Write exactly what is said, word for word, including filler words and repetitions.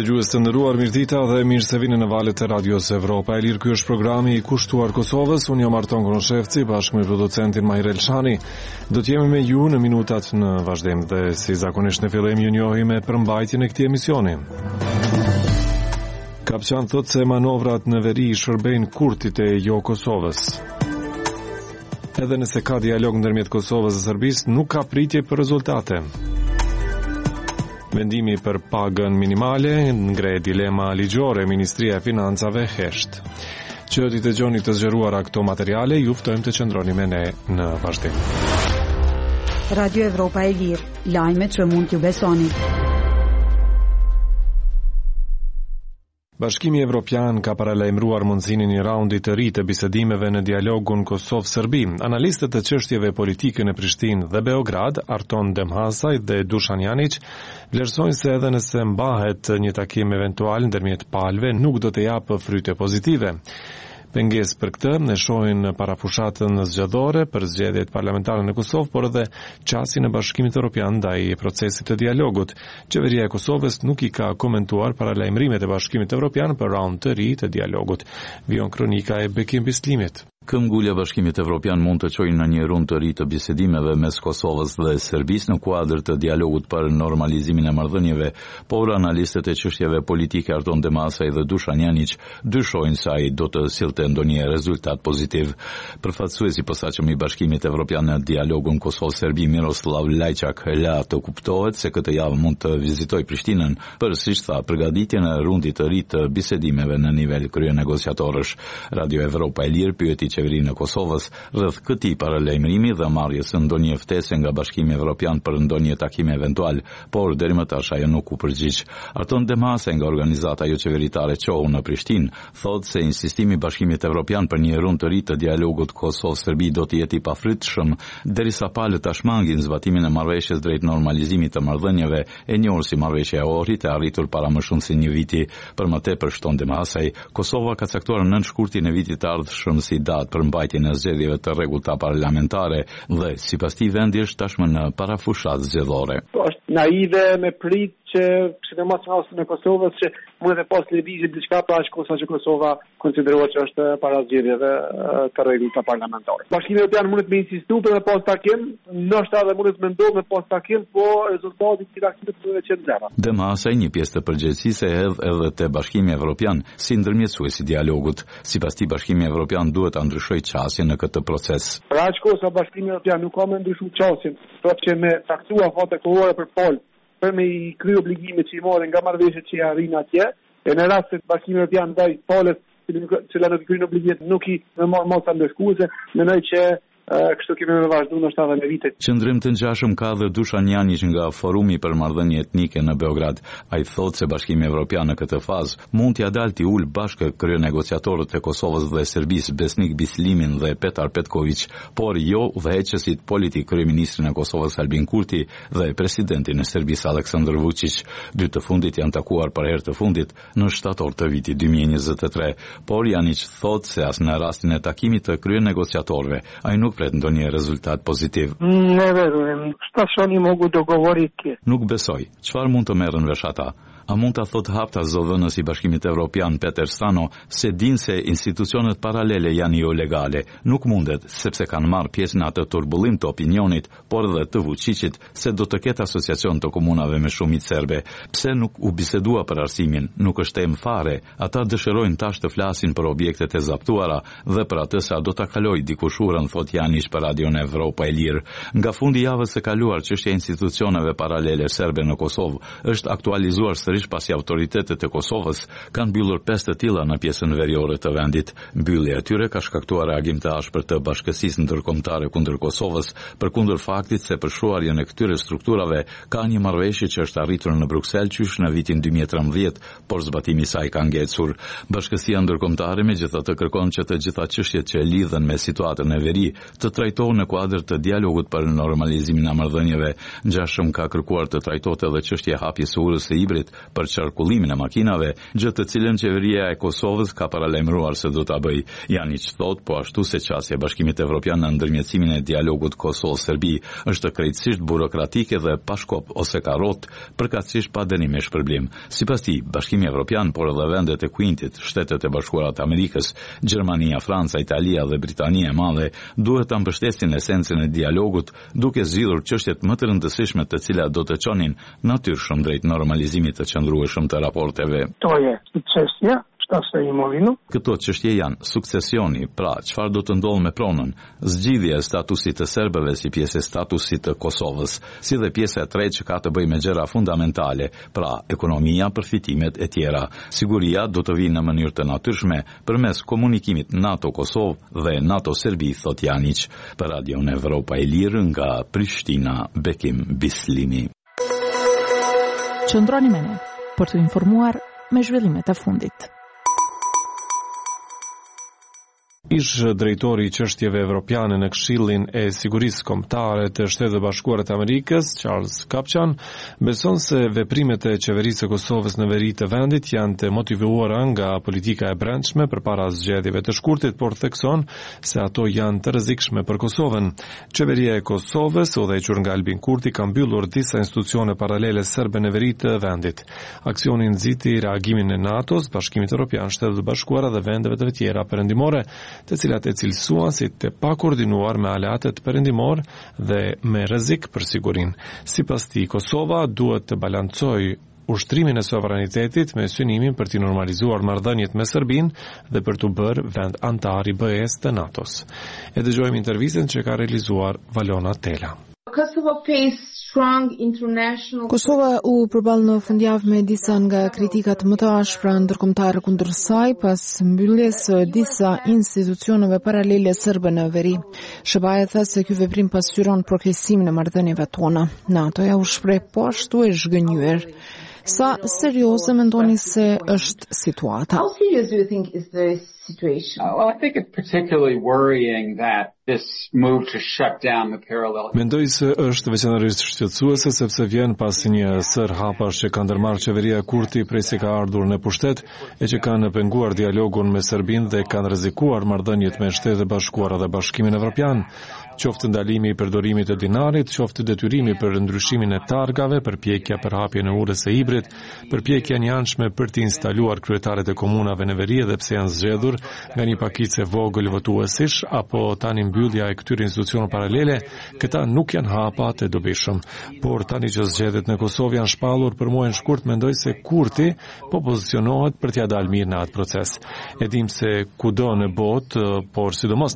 Dëgjues të nderuar, mirëdita dhe mirë se vini në valët e Radios Evropa e Lirë. Ky është programi i kushtuar Kosovës. Unë jam Arton Konoshevci bashkë me producentin Majrel Shani. Do të jemi me ju në minutat në vazhdim dhe si zakonisht në fillim ju njohim me përmbajtjen e këtij emisioni. Kapçan thot se manovrat në veri shërbejnë kurtit e jo Kosovës. Edhe nëse ka dialog ndërmjet Kosovës dhe Serbisë, nuk ka pritje për rezultate. Vendimi për pagën minimale ngre dilema ligjore Ministria e Financave hesht. Që ti dëgjoni të zgjeruara këto materiale, ju ftojmë të qëndroni me ne në vazhdim. Radio Evropa e Lirë, lajmet që mund t'ju besoni. Bashkimi Evropian ka paralajmëruar mundësinë e një raundi të ri të bisedimeve në dialogun Kosovë-Serbi. Analistët të çështjeve politike në Prishtinë dhe Beograd, Arton Demhasaj dhe Dušan Janić, vlerësojnë se edhe nëse mbahet një takim eventual ndërmjet palëve, nuk do të japë fryte pozitive. Pengesë për këtë ne shohin parafushatën zgjedhore për zgjedhjet parlamentare në Kosovë, por edhe çastin e Bashkimit Evropian ndaj procesit të dialogut. Qeveria e Kosovës nuk i ka komentuar paralajmërimet e Bashkimit Evropian për raund të ri të dialogut. Vion kronika e Bekim Bislimit. Këmbgulja e Bashkimit Evropian mund të çojë në një rund të ri të bisedimeve mes Kosovës dhe Serbisë në kuadër të dialogut për normalizimin e marrëdhënieve, por analistët e çështjeve politike Arton Demhasaj dhe Dušan Janić dyshojnë se ai do të sillte ndonjë rezultat pozitiv. Përfaqësuesi i posaçëm i Bashkimit Evropian në dialogun Kosovë-Serbi, Miroslav Lajçak, la të kuptohet se këtë javë mund të vizitojë Prishtinën për, siç tha, përgatitjen e rundit të ri të bisedimeve në nivel kryenegociatorësh. Radio Evropa e Lirë pyeti qeverinë e Kosovës rreth këtij paralajmërimi dhe marrjes së ndonjë ftese nga Bashkimi Evropian për ndonjë takim eventual, por deri më tash ajo nuk u përgjigj. Arton Demhasaj nga organizata jo qeveritare Q O U në Prishtinë thotë se insistimi i Bashkimit Evropian për një rund të ri të dialogut Kosovë-Serbi do të jetë i pafrytshëm derisa palët ta shmangin zbatimin e marrëveshjes drejt normalizimit të marrëdhënieve, e njohur si marrëveshja e Ohrit, e arritur para më shumë se një viti. Për më tepër, shton Demhasaj, Kosova ka caktuar nëntë shkurtin e vitit të ardhshëm si datë për mbajtjen e zgjedhjeve të rregullta parlamentare dhe sipas tij vendi është tashmë në parafushatë zgjedhore. Është naive me prit që sidomos në rastin e Kosovës që mund të pas lëvizje diçka pra aq kosa që Kosova konsiderohet që është para zgjedhjeve të rregullta parlamentare. Bashkimi Evropian mund të insistojë për pas takim, ndoshta edhe mund të mendojë me pas takim, po rezultati i takimit do të jetë zero. Demhasaj një pjesë të përgjegjësisë e hedh edhe te Bashkimi Evropian si ndërmjetësues i dialogut. Sipas tij Bashkimi Evropian duhet ta ndryshojë çastin në këtë proces. Pra aq kosa Bashkimi Evropian nuk ka më ndryshuar çastin, thotë që me taktua fate kohore për pol për me i kry obligimet që i morën nga marrëveshjet që i arrin atje, e në rast se Bashkimi Evropian ndaj palës që la nuk i kryen obligimet nuk i më marr mos ndeshkuese, mendoj që kështu kemi me vazhdu në shtatë me vite. Qëndrim të ngjashëm ka dhe Dušan Janić nga Forumi për marrëdhënie etnike në Beograd. Ai thotë se Bashkimi Evropian në këtë fazë mund t'ia dalë t'i ul bashkë kryenegociatorët e Kosovës dhe Serbisë Besnik Bislimin dhe Petar Petković, por jo udhëheqësit politik kryeministrin e Kosovës Albin Kurti dhe presidentin e Serbisë Aleksandar Vučić. Dy të fundit janë takuar për herë të fundit në shtator të vitit dy mijë e njëzet e tre, por Janić thotë se as në rastin e takimit të kryenegociatorëve ai nuk pret ndonjë rezultat pozitiv. Ne verujem, šta su oni mogu dogovoriti? Nuk besoj. Çfarë mund të merren vesh ata? A mund ta thot hapta zëdhënës i Bashkimit Evropian Peter Stano se din se institucionet paralele janë jo legale. Nuk mundet, sepse kanë marrë pjesë në atë turbullim të opinionit, por edhe të Vučićit se do të ketë asociacion të komunave me shumicë serbe. Pse nuk u bisedua për arsimin? Nuk është temë fare. Ata dëshirojnë tash të flasin për objektet e zaptuara dhe për atë sa do ta kaloj dikush urën, thot Janić për Radion Evropa e Lirë. Nga fundi javës së kaluar, çështja e institucioneve paralele serbe në Kosovë është aktualizuar pasi autoritetet e Kosovës kanë mbyllur pesë të tilla në pjesën veriore të vendit. Mbyllja e tyre ka shkaktuar reagim të ashpër të Bashkësisë Ndërkombëtare kundër Kosovës, përkundër faktit se për shuarjen e këtyre strukturave ka një marrëveshje që është arritur në Bruksel qysh në vitin dy mijë e trembëdhjetë, por zbatimi i saj ka ngecur. Bashkësia Ndërkombëtare megjithatë kërkon që të gjitha çështjet që lidhen me situatën e veri të trajtohen në kuadër të dialogut për normalizimin e marrëdhënieve. Ngjashëm ka kërkuar të trajtohet edhe çështja e hapjes së urës së Ibrit për qarkullimin e makinave, gjë të cilën qeveria e Kosovës ka paralajmëruar se do ta bëjë. Janić thot, po ashtu se qasja e Bashkimit Evropian në ndërmjetësimin e dialogut Kosovë-Serbi është krejtësisht burokratike dhe pa shkop ose ka rrotë, përkatësisht pa dënim e shpërblim. Sipas tij, Bashkimi Evropian, por edhe vendet e Quintit, Shtetet e Bashkuara të Amerikës, Gjermania, Franca, Italia dhe Britania e Madhe duhet ta mbështesin esencën e dialogut, duke zgjidhur çështjet më të rëndësishme të cilat do të çonin natyrshëm drejt normalizimit të qëndrueshëm të raporteve. To je sukcesja. Këto çështje janë suksesioni, pra çfarë do të ndodhë me pronën, zgjidhja e statusit të serbëve si pjesë e statusit të Kosovës, si dhe pjesa e tretë që ka të bëjë me gjëra fundamentale, pra ekonomia, përfitimet e tjera. Siguria do të vinë në mënyrë të natyrshme përmes komunikimit NATO-Kosovë dhe NATO-Serbi, thot Janić. Për Radion Evropa e Lirë nga Prishtina, Bekim Bislimi. Qëndroni me ne për të informuar me zhvillimet e fundit. Ish drejtori i çështjeve evropiane në Këshillin e Sigurisë Kombëtare të Shtetit Bashkuar të Amerikës, Charles Kupchan, beson se veprimet e qeverisë së Kosovës në veri të vendit janë të motivuara nga politika e brendshme përpara zgjedhjeve të shkurtit, por thekson se ato janë të rrezikshme për Kosovën. Qeveria e Kosovës, udhëhequr nga Albin Kurti, ka mbyllur disa institucione paralele serbe në veri të vendit. Aksioni nxiti reagimin e NATO-s, Bashkimit Evropian, Shtetet Bashkuara dhe vendeve të tjera perëndimore, të cilat e cilësuan si të pakoordinuar me aleatet perëndimor dhe me rrezik për sigurinë. Sipas tij, Kosova duhet të balancojë ushtrimin e sovranitetit me synimin për të normalizuar marrëdhëniet me Serbinë dhe për të bërë vend antar i B E-s të NATO-s. E dëgjojmë intervistën që ka realizuar Valona Tela. Kosova u përball në fundjavë me disa nga kritikat më të ashpra ndërkombëtare kundër saj pas mbylljes së disa institucioneve paralele serbe në veri. Shebaja tha se ky veprim pasqyron progresimin e marrëdhënieve tona. NATO-ja u shpreh po ashtu e zhgënjur. Sa serioze mendoni se është situata? How serious do you think is the situation? Uh, well, I think it's particularly worrying that this move to shut down the parallel. Mendoj se është veçanërisht shqetësuese sepse vjen pas një sër hapash që ka ndërmarrë qeveria Kurti prej se ka ardhur në pushtet e që kanë penguar dialogun me Serbinë dhe kanë rrezikuar marrëdhëniet me Shtetet e Bashkuara dhe Bashkimin Evropian. Qoftë ndalimi i përdorimit të dinarit, qoftë detyrimi për ndryshimin e targave, përpjekja për hapjen e urës së hibrit, përpjekja e anjshme për të instaluar kryetaret e komunave në veri edhe pse janë zgjedhur nga një pakicë e vogël votuesish apo tani mbyllja e këtyre institucioneve paralele, këta nuk janë hapa të dobishëm. Por tani që zgjedhjet në Kosovë janë shpallur për muajin shkurt, mendoj se Kurti po pozicionohet për t'ia dalë mirë në atë proces. E dim se kudo në botë, por sidomos